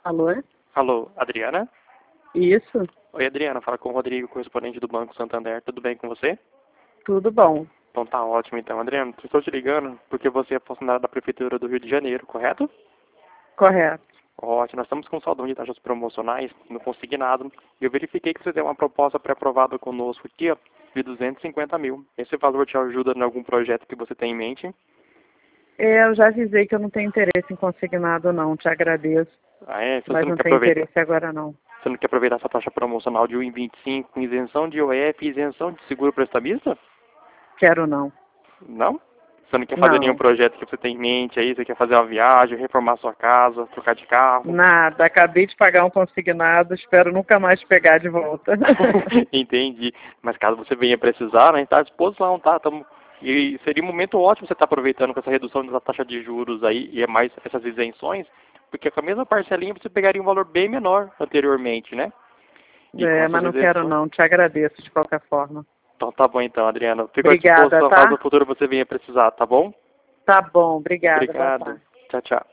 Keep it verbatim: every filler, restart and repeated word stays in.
Alô? Alô, Adriana? Isso, Oi, Adriana, fala com o Rodrigo, correspondente do Banco Santander. Tudo bem com você? tudo bom. Então tá ótimo, então. Adriana, estou te ligando porque você é funcionária da Prefeitura do Rio de Janeiro, correto? Correto. Ótimo, nós estamos com saldão de taxas promocionais no consignado. E eu verifiquei que você tem uma proposta pré-aprovada conosco aqui, ó, de duzentos e cinquenta mil. Esse valor te ajuda em algum projeto que você tem em mente? É, eu já avisei que eu não tenho interesse em consignado não, te agradeço. Ah, é? Se você Mas não não quer tenho aproveitar, interesse agora não. você não quer aproveitar essa taxa promocional de um vírgula vinte e cinco com isenção de I O F e isenção de seguro prestamista? Quero não. Não? Você não quer fazer nenhum Não. projeto que você tem em mente aí? Você quer fazer uma viagem, reformar sua casa, trocar de carro? Nada. Acabei de pagar um consignado, espero nunca mais pegar de volta. Entendi. Mas caso você venha precisar, né, tá à disposição, tá? Tamo... E seria um momento ótimo você estar aproveitando com essa redução da taxa de juros aí e é mais essas isenções, porque com a mesma parcelinha você pegaria um valor bem menor anteriormente, né? E com É, mas essas não quero isenções. não, te agradeço de qualquer forma. Então tá bom então, Adriana. Fico à Obrigada, disposição caso no tá? futuro você venha precisar, tá bom? Tá bom, obrigada, boa Obrigado. tarde. Tchau, tchau.